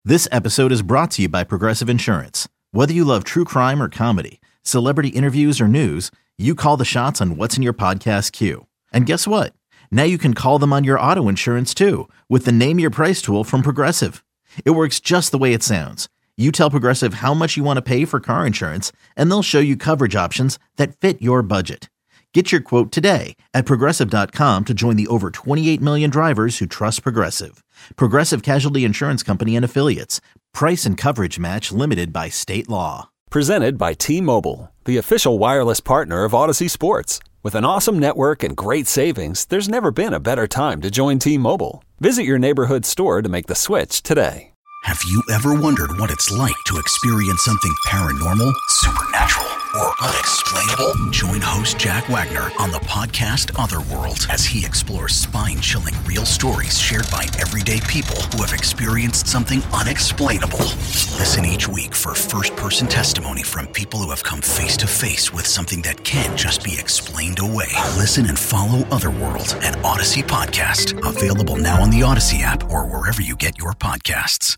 This episode is brought to you by Progressive Insurance. Whether you love true crime or comedy, celebrity interviews or news, you call the shots on what's in your podcast queue. And guess what? Now you can call them on your auto insurance too with the Name Your Price tool from Progressive. It works just the way it sounds. You tell Progressive how much you want to pay for car insurance, and they'll show you coverage options that fit your budget. Get your quote today at Progressive.com to join the over 28 million drivers who trust Progressive. Progressive Casualty Insurance Company and Affiliates. Price and coverage match limited by state law. Presented by T-Mobile, the official wireless partner of Odyssey Sports. With an awesome network and great savings, there's never been a better time to join T-Mobile. Visit your neighborhood store to make the switch today. Have you ever wondered what it's like to experience something paranormal, supernatural, or unexplainable? Join host Jack Wagner on the podcast Otherworld as he explores spine-chilling real stories shared by everyday people who have experienced something unexplainable. Listen each week for first-person testimony from people who have come face-to-face with something that can't just be explained away. Listen and follow Otherworld, an Odyssey podcast. Available now on the Odyssey app or wherever you get your podcasts.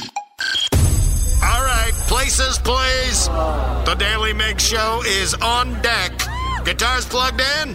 All right, places, please. The Daily Mig Show is on deck. Guitars plugged in.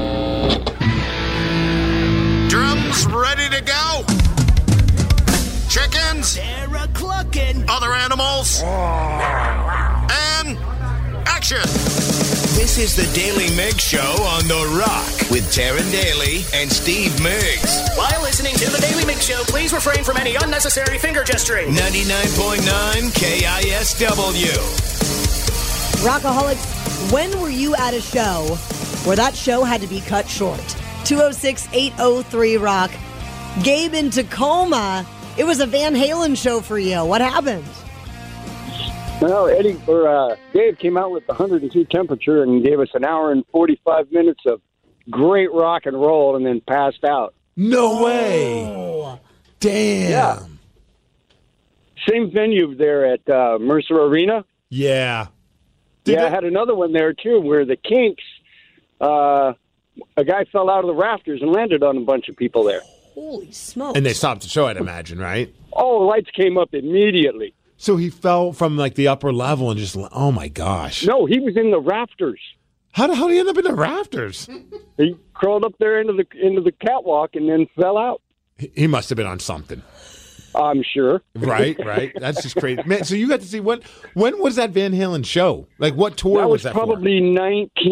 Drums ready to go. Chickens. They're a-clucking. Other animals. And action. This is the Daily Mig Show on The Rock with Taryn Daly and Steve Miggs. While listening to the Daily Mig Show, please refrain from any unnecessary finger gesturing. 99.9 KISW. Rockaholics, when were you at a show where that show had to be cut short? 206-803-ROCK. Gabe in Tacoma, it was a Van Halen show for you. What happened? Well, Dave came out with 102 temperature and gave us an hour and 45 minutes of great rock and roll and then passed out. No way. Damn. Yeah. Same venue there at Mercer Arena. Yeah. I had another one there, too, where the Kinks, a guy fell out of the rafters and landed on a bunch of people there. Holy smokes. And they stopped the show, I'd imagine, right? Oh, the lights came up immediately. So he fell from like the upper level and just, oh my gosh. No, he was in the rafters. How did he end up in the rafters? He crawled up there into the catwalk and then fell out. He must have been on something. I'm sure. Right. That's just crazy. Man, so you got to see, when was that Van Halen show? Like what tour was that probably for?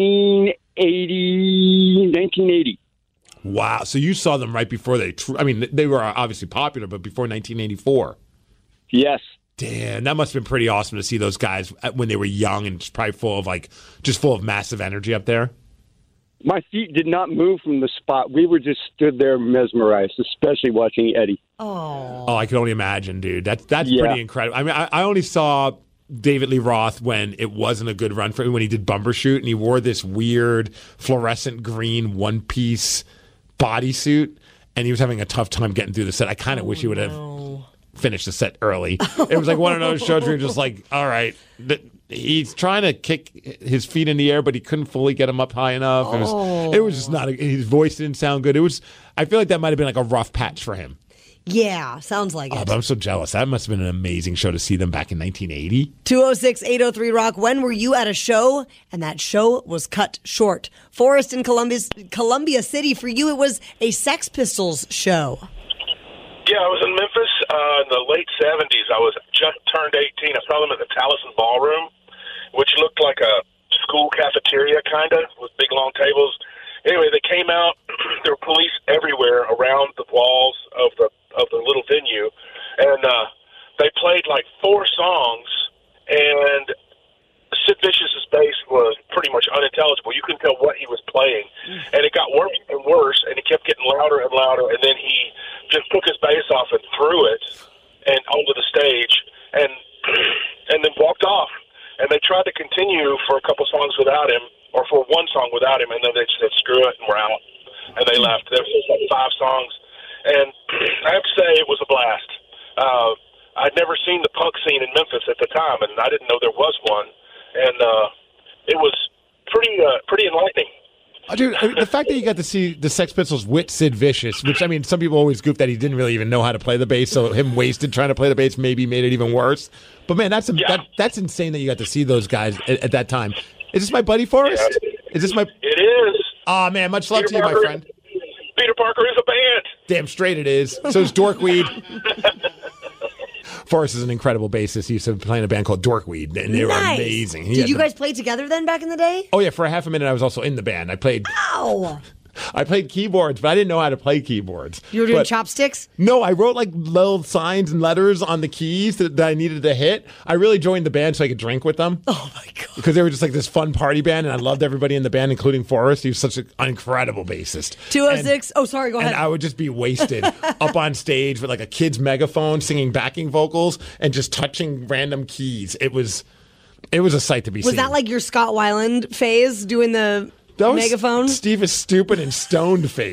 1980. Wow. So you saw them right before they were obviously popular, but before 1984. Yes. Damn, that must have been pretty awesome to see those guys when they were young and just probably full of massive energy up there. My feet did not move from the spot. We were just stood there mesmerized, especially watching Eddie. Oh, I can only imagine, dude. That's pretty incredible. I mean, I only saw David Lee Roth when it wasn't a good run for him, when he did Bumbershoot, and he wore this weird fluorescent green one-piece bodysuit, and he was having a tough time getting through the set. I kind of wish he would have finished the set early. It was like one of those shows where you're just like, all right, he's trying to kick his feet in the air, but he couldn't fully get them up high enough. It was just not, his voice didn't sound good. I feel like that might have been like a rough patch for him. Yeah, sounds like it. But I'm so jealous. That must have been an amazing show to see them back in 1980. 206-803-ROCK. When were you at a show and that show was cut short? Forrest in Columbia City. For you, it was a Sex Pistols show. Yeah, I was in Memphis in the late 70s. I was just turned 18. I saw them at the Taliesin Ballroom, which looked like a school cafeteria, kind of, with big, long tables. Anyway, they came out. There were police everywhere around the walls of the little venue, and they played like 4 songs, and Sid Vicious's bass was pretty much unintelligible. You couldn't tell what he was playing, and it got worse and worse, and it kept getting louder and louder, and then he just took his bass off and threw it and onto the stage, and then walked off. And they tried to continue for a couple songs without him, or for one song without him, and then they said, screw it, and we're out. And they left. There was like 5 songs. And I have to say, it was a blast. I'd never seen the punk scene in Memphis at the time, and I didn't know there was one. And it was pretty enlightening. Dude, I mean, the fact that you got to see the Sex Pistols with Sid Vicious, which, I mean, some people always goof that he didn't really even know how to play the bass, so him wasted trying to play the bass maybe made it even worse. But, man, that's insane that you got to see those guys at that time. Is this my buddy Forrest? Yeah. Is this my... It is. Oh, man, much love to you, my friend. Peter Parker is a band. Damn straight it is. So is Dorkweed. Forrest is an incredible bassist. He used to play in a band called Dorkweed, and they were amazing. Did you guys play together then back in the day? Oh, yeah, for a half a minute I was also in the band. I played keyboards, but I didn't know how to play keyboards. You were doing chopsticks? No, I wrote like little signs and letters on the keys that I needed to hit. I really joined the band so I could drink with them. Oh, my God. Because they were just like this fun party band, and I loved everybody in the band, including Forrest. He was such an incredible bassist. 206. Go ahead. And I would just be wasted up on stage with like a kid's megaphone singing backing vocals and just touching random keys. It was a sight to be seen. Was that like your Scott Weiland phase doing the megaphone? Steve is stupid and stoned phase.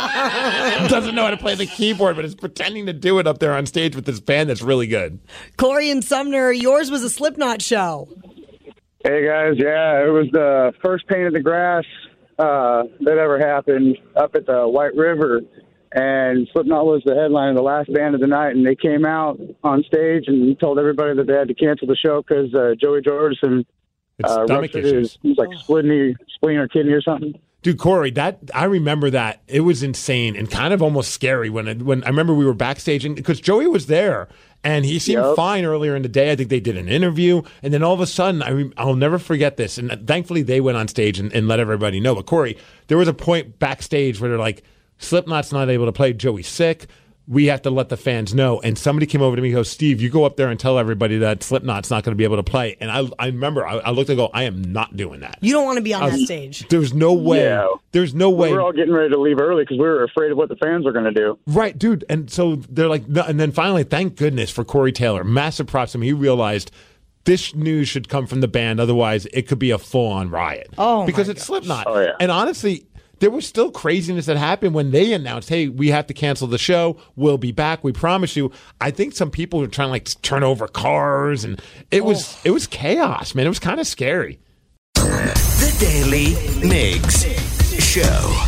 Doesn't know how to play the keyboard, but is pretending to do it up there on stage with this band that's really good. Corey and Sumner, yours was a Slipknot show. Hey, guys. Yeah, it was the first Paint of the Grass that ever happened up at the White River. And Slipknot was the headliner, the last band of the night. And they came out on stage and told everybody that they had to cancel the show because Joey Jordison ruptured his spleen or kidney or something. Dude, Corey, I remember that. It was insane and kind of almost scary when I remember we were backstage, and because Joey was there and he seemed fine earlier in the day. I think they did an interview, and then all of a sudden, I'll never forget this. And thankfully, they went on stage and let everybody know. But Corey, there was a point backstage where they're like, Slipknot's not able to play. Joey's sick. We have to let the fans know. And somebody came over to me and goes, Steve, you go up there and tell everybody that Slipknot's not going to be able to play. And I remember, I looked and go, I am not doing that. You don't want to be on that stage. There's no way. Yeah. There's no way. We were all getting ready to leave early because we were afraid of what the fans were going to do. Right, dude. And so they're like, no. And then finally, thank goodness for Corey Taylor. Massive props to him. He realized this news should come from the band. Otherwise, it could be a full-on riot. Oh, because it's Slipknot. Oh, yeah. And honestly, there was still craziness that happened when they announced, hey, we have to cancel the show. We'll be back. We promise you. I think some people were trying to like turn over cars, and it was chaos, man. It was kind of scary. The Daily Migs Show.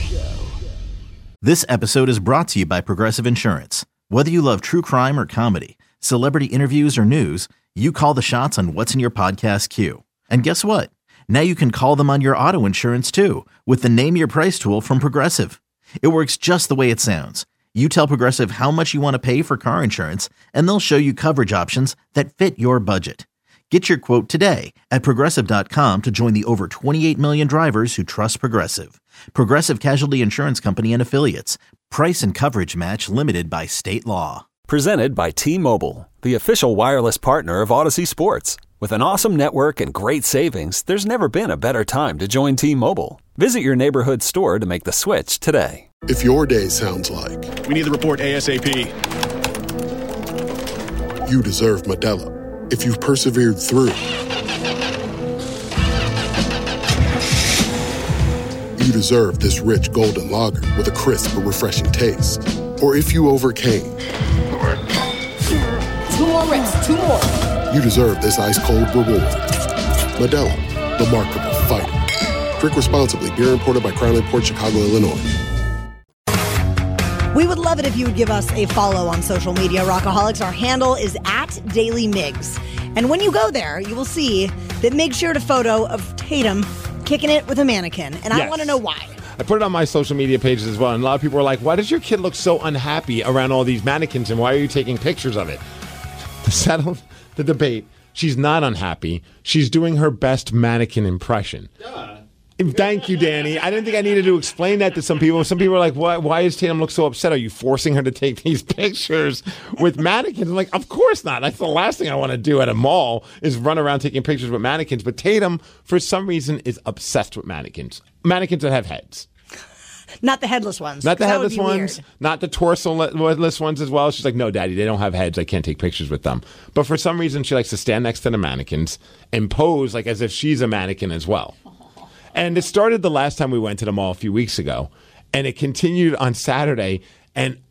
This episode is brought to you by Progressive Insurance. Whether you love true crime or comedy, celebrity interviews or news, you call the shots on what's in your podcast queue. And guess what? Now you can call them on your auto insurance too with the Name Your Price tool from Progressive. It works just the way it sounds. You tell Progressive how much you want to pay for car insurance, and they'll show you coverage options that fit your budget. Get your quote today at Progressive.com to join the over 28 million drivers who trust Progressive. Progressive Casualty Insurance Company and Affiliates. Price and coverage match limited by state law. Presented by T-Mobile, the official wireless partner of Odyssey Sports. With an awesome network and great savings, there's never been a better time to join T-Mobile. Visit your neighborhood store to make the switch today. If your day sounds like... We need the report ASAP. You deserve Modelo. If you've persevered through... You deserve this rich golden lager with a crisp but refreshing taste. Or if you overcame... 2 more reps, 2 more. You deserve this ice-cold reward. Modelo, the mark of a fighter. Drink responsibly. Beer imported by Crown Port Chicago, Illinois. We would love it if you would give us a follow on social media, Rockaholics. Our handle is @DailyMigs. And when you go there, you will see that Mig shared a photo of Tatum kicking it with a mannequin. And I want to know why. I put it on my social media pages as well. And a lot of people are like, why does your kid look so unhappy around all these mannequins? And why are you taking pictures of it? To settle the debate, she's not unhappy. She's doing her best mannequin impression. Thank you, Danny. I didn't think I needed to explain that to some people. Some people are like, why does Tatum look so upset? Are you forcing her to take these pictures with mannequins? I'm like, of course not. That's the last thing I want to do at a mall is run around taking pictures with mannequins. But Tatum, for some reason, is obsessed with mannequins. Mannequins that have heads. Not the headless ones. Not the headless ones. Weird. Not the torso-less ones as well. She's like, no, Daddy, they don't have heads. I can't take pictures with them. But for some reason, she likes to stand next to the mannequins and pose like as if she's a mannequin as well. And it started the last time we went to the mall a few weeks ago. And it continued on Saturday. And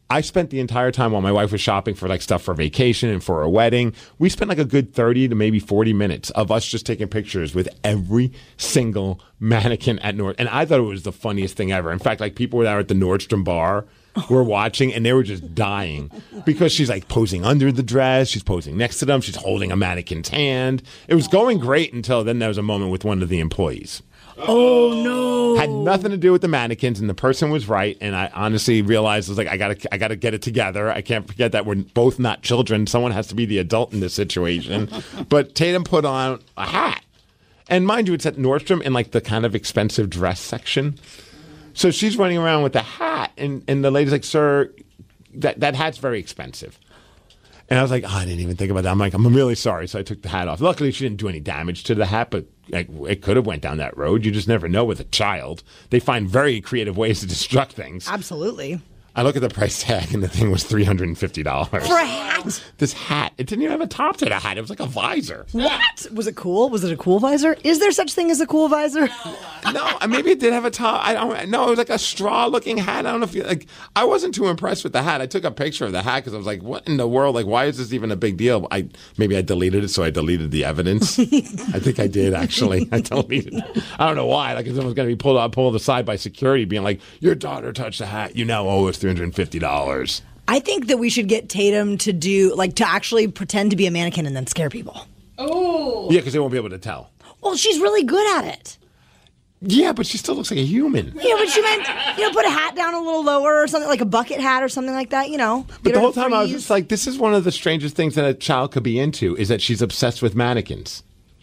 I spent the entire time while my wife was shopping for like stuff for vacation and for a wedding. We spent like a good 30 to maybe 40 minutes of us just taking pictures with every single mannequin at Nord. And I thought it was the funniest thing ever. In fact, like people were there at the Nordstrom bar were watching and they were just dying because she's like posing under the dress. She's posing next to them. She's holding a mannequin's hand. It was going great until then there was a moment with one of the employees. Oh no! Had nothing to do with the mannequins, and the person was right. And I honestly realized I was like, I gotta get it together. I can't forget that we're both not children. Someone has to be the adult in this situation. But Tatum put on a hat, and mind you, it's at Nordstrom in like the kind of expensive dress section. So she's running around with the hat, and the lady's like, "Sir, that hat's very expensive." And I was like, I didn't even think about that. I'm like, I'm really sorry. So I took the hat off. Luckily, she didn't do any damage to the hat, but like, it could have went down that road. You just never know with a child. They find very creative ways to destruct things. Absolutely. I look at the price tag, and the thing was $350. For a hat? This hat. It didn't even have a top to the hat. It was like a visor. What? Was it cool? Was it a cool visor? Is there such thing as a cool visor? No, maybe it did have a top. I don't know. It was like a straw-looking hat. I don't know if you like. I wasn't too impressed with the hat. I took a picture of the hat because I was like, "What in the world? Like, why is this even a big deal?" Maybe I deleted it, so I deleted the evidence. I think I did actually. I deleted it. I don't know why. Like, if someone's going to be pulled aside by security, being like, "Your daughter touched the hat. You now owe us $350." I think that we should get Tatum to actually pretend to be a mannequin and then scare people. Oh, yeah, because they won't be able to tell. Well, she's really good at it. Yeah, but she still looks like a human. Yeah, but she might, put a hat down a little lower or something, like a bucket hat or something like that, But the whole time I was just like, this is one of the strangest things that a child could be into, is that she's obsessed with mannequins.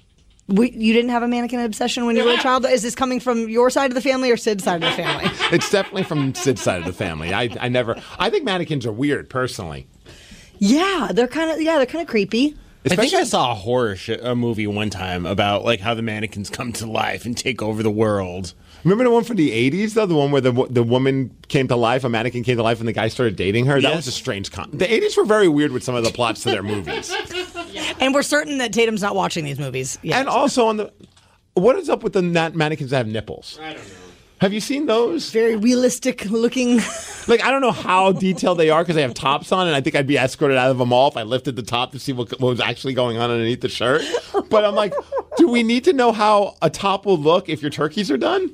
You didn't have a mannequin obsession when you were a child? Is this coming from your side of the family or Sid's side of the family? It's definitely from Sid's side of the family. I think mannequins are weird, personally. Yeah, they're kind of creepy. Especially, I think I saw a horror movie one time about like how the mannequins come to life and take over the world. Remember the one from the 80s, though? The one where the woman came to life, a mannequin came to life, and the guy started dating her? Yes. That was a strange The 80s were very weird with some of the plots to their movies. And we're certain that Tatum's not watching these movies yet. And also, what is up with the mannequins that have nipples? I don't know. Have you seen those? Very realistic looking. Like, I don't know how detailed they are because they have tops on, and I think I'd be escorted out of them all if I lifted the top to see what was actually going on underneath the shirt. But I'm like, do we need to know how a top will look if your turkeys are done?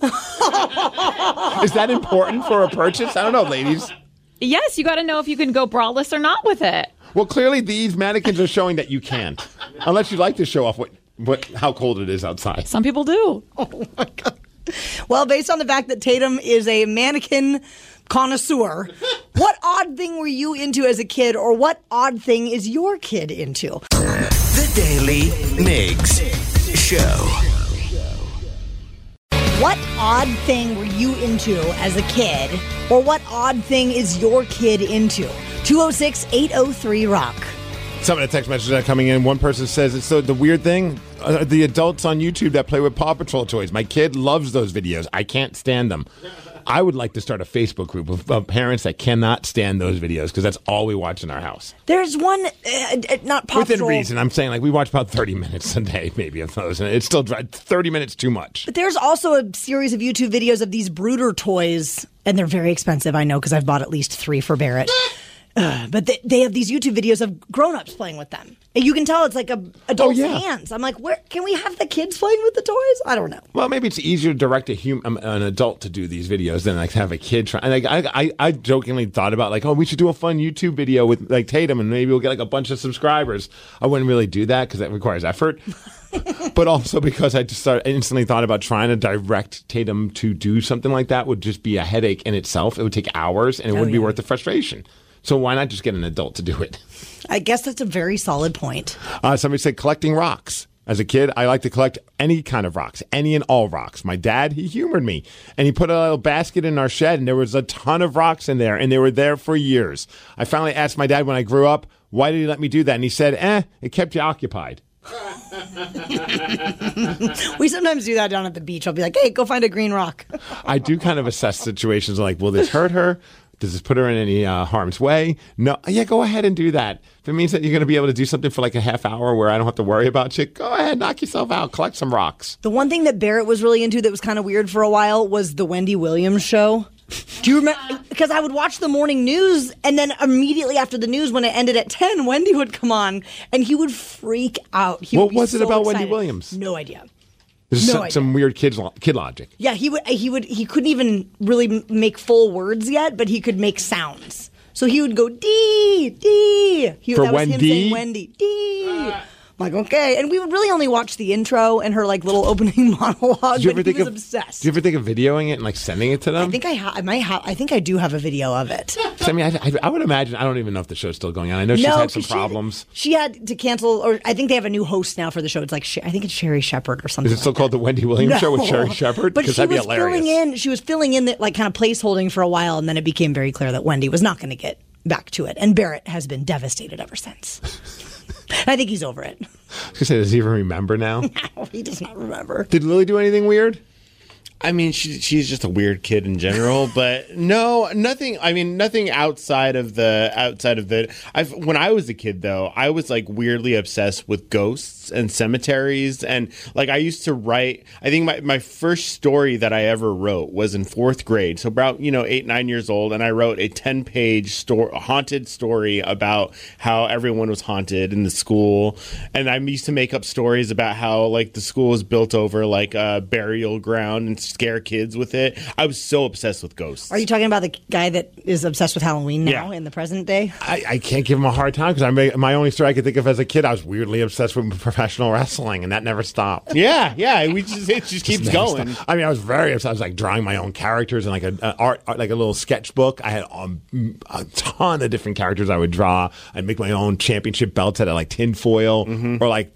Is that important for a purchase? I don't know, ladies. Yes, you got to know if you can go braless or not with it. Well, clearly these mannequins are showing that you can't, unless you like to show off how cold it is outside. Some people do. Oh my God. Well, based on the fact that Tatum is a mannequin connoisseur, what odd thing were you into as a kid, or what odd thing is your kid into? The Daily Migs Show. What odd thing were you into as a kid, or what odd thing is your kid into? 206-803-ROCK. Some of the text messages that are coming in, one person says, it's the weird thing, the adults on YouTube that play with Paw Patrol toys. My kid loves those videos. I can't stand them. I would like to start a Facebook group of parents that cannot stand those videos because that's all we watch in our house. There's one, not Paw Within Patrol. reason. I'm saying like we watch about 30 minutes a day maybe of those, and it's still 30 minutes too much. But there's also a series of YouTube videos of these brooder toys, and they're very expensive, I know, because I've bought at least 3 for Barrett. But they have these YouTube videos of grown-ups playing with them. And you can tell it's like adults' hands. I'm like, where can we have the kids playing with the toys? I don't know. Well, maybe it's easier to direct an adult to do these videos than like have a kid try. And like, I jokingly thought about like, oh, we should do a fun YouTube video with like Tatum, and maybe we'll get like a bunch of subscribers. I wouldn't really do that because that requires effort. But also because I instantly thought about trying to direct Tatum to do something like that would just be a headache in itself. It would take hours, and it wouldn't be worth the frustration. So why not just get an adult to do it? I guess that's a very solid point. Somebody said collecting rocks. As a kid, I like to collect any kind of rocks, any and all rocks. My dad, he humored me, and he put a little basket in our shed, and there was a ton of rocks in there, and they were there for years. I finally asked my dad when I grew up, why did he let me do that? And he said, it kept you occupied. We sometimes do that down at the beach. I'll be like, hey, go find a green rock. I do kind of assess situations like, will this hurt her? Does this put her in any harm's way? No. Yeah, go ahead and do that. If it means that you're going to be able to do something for like a half hour where I don't have to worry about you, go ahead, knock yourself out, collect some rocks. The one thing that Barrett was really into that was kind of weird for a while was the Wendy Williams show. Do you remember? Because I would watch the morning news, and then immediately after the news, when it ended at 10, Wendy would come on, and he would freak out. What was it about Wendy Williams? No idea. There's some weird kid logic. Yeah, he couldn't even really make full words yet, but he could make sounds. So he would go D. For that Wendy? was him saying Wendy D. I'm like, okay. And we would really only watch the intro and her like little opening monologue, but he was obsessed. Do you ever think of videoing it and like sending it to them? I think I think I do have a video of it. I mean, I would imagine, I don't even know if the show's still going on. I know she's had some problems. She had to cancel, or I think they have a new host now for the show. It's like, I think it's Sherry Shepherd or something. Is it still called the Wendy Williams Show with Sherry Shepherd? But she was filling in that like kind of placeholding for a while, and then it became very clear that Wendy was not going to get back to it. And Barrett has been devastated ever since. I think he's over it. I was going to say, does he even remember now? No, he does not remember. Did Lily do anything weird? I mean, she's just a weird kid in general, but no, nothing. I mean, nothing outside of the. When I was a kid, though, I was like weirdly obsessed with ghosts and cemeteries, and like I used to write. I think my first story that I ever wrote was in 4th grade, so about 8-9 years old, and I wrote a 10-page haunted story about how everyone was haunted in the school, and I used to make up stories about how like the school was built over like a burial ground and scare kids with it. I was so obsessed with ghosts. Are you talking about the guy that is obsessed with Halloween now in the present day? I can't give him a hard time because my only story I could think of as a kid, I was weirdly obsessed with professional wrestling, and that never stopped. Yeah, it just keeps going. I mean, I was very obsessed. I was like drawing my own characters and like art, like a little sketchbook. I had a ton of different characters I would draw. I'd make my own championship belts out of like tinfoil or like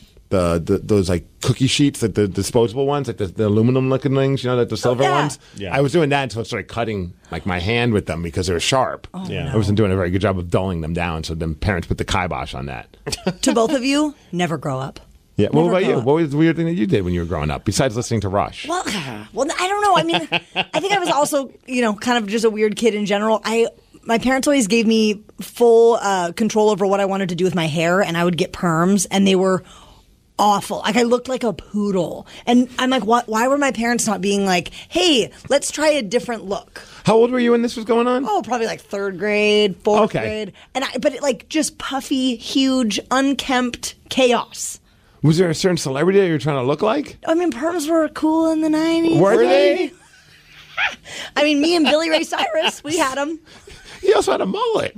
those like cookie sheets, like the disposable ones, like the aluminum looking things, like the silver ones. Yeah. I was doing that until I started cutting like my hand with them because they were sharp. Oh, I wasn't doing a very good job of dulling them down, so then parents put the kibosh on that. To both of you, never grow up. Yeah. What about you? What was the weird thing that you did when you were growing up, besides listening to Rush? Well, I don't know. I mean, I think I was also, kind of just a weird kid in general. My parents always gave me full control over what I wanted to do with my hair, and I would get perms, and they were awful. Like I looked like a poodle. And I'm like, why were my parents not being like, hey, let's try a different look? How old were you when this was going on? Oh, probably like 3rd grade, 4th grade. But like just puffy, huge, unkempt chaos. Was there a certain celebrity that you were trying to look like? I mean, perms were cool in the 90s. Were they? I mean, me and Billy Ray Cyrus, we had them. He also had a mullet.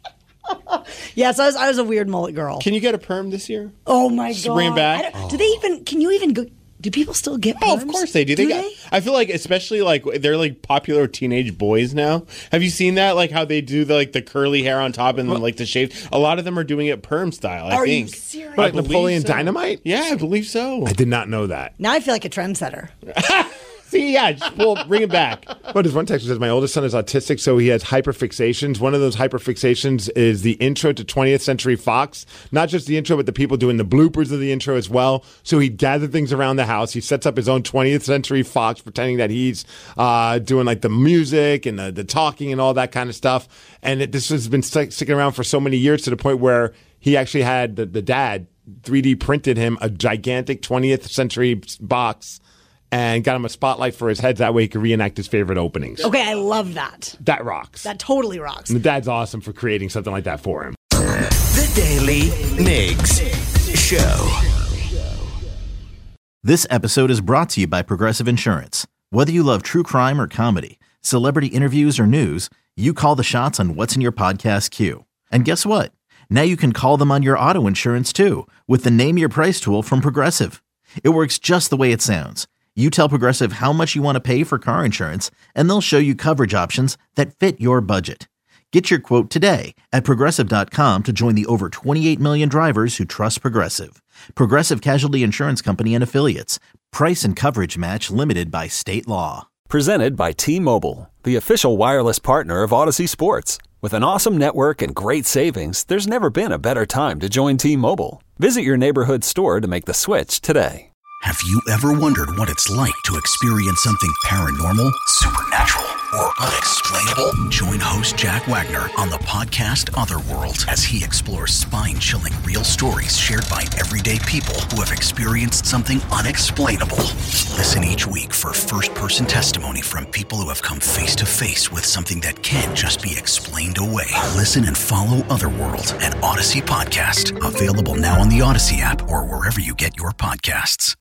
Yes, I was a weird mullet girl. Can you get a perm this year? Oh my Just god! Bring it back. Do they even? Can you even go? Do people still get perms? Oh, of course they do. I feel like, especially like they're like popular teenage boys now. Have you seen that? Like how they do the curly hair on top and then like the shaved. A lot of them are doing it perm style. I think. You serious? Like Napoleon Dynamite? Yeah, I believe so. I did not know that. Now I feel like a trendsetter. See, yeah, bring it back. But there's one text that says, my oldest son is autistic, so he has hyperfixations. One of those hyperfixations is the intro to 20th Century Fox. Not just the intro, but the people doing the bloopers of the intro as well. So he'd gather things around the house. He sets up his own 20th Century Fox, pretending that he's doing like the music and the talking and all that kind of stuff. And this has been sticking around for so many years to the point where he actually had the dad 3D printed him a gigantic 20th Century box and got him a spotlight for his head. That way he could reenact his favorite openings. Okay, I love that. That rocks. That totally rocks. And the dad's awesome for creating something like that for him. The Daily Migs Show. This episode is brought to you by Progressive Insurance. Whether you love true crime or comedy, celebrity interviews or news, you call the shots on what's in your podcast queue. And guess what? Now you can call them on your auto insurance too with the Name Your Price tool from Progressive. It works just the way it sounds. You tell Progressive how much you want to pay for car insurance, and they'll show you coverage options that fit your budget. Get your quote today at Progressive.com to join the over 28 million drivers who trust Progressive. Progressive Casualty Insurance Company and Affiliates. Price and coverage match limited by state law. Presented by T-Mobile, the official wireless partner of Odyssey Sports. With an awesome network and great savings, there's never been a better time to join T-Mobile. Visit your neighborhood store to make the switch today. Have you ever wondered what it's like to experience something paranormal, supernatural, or unexplainable? Join host Jack Wagner on the podcast Otherworld as he explores spine-chilling real stories shared by everyday people who have experienced something unexplainable. Listen each week for first-person testimony from people who have come face-to-face with something that can't just be explained away. Listen and follow Otherworld, an Odyssey podcast. Available now on the Odyssey app or wherever you get your podcasts.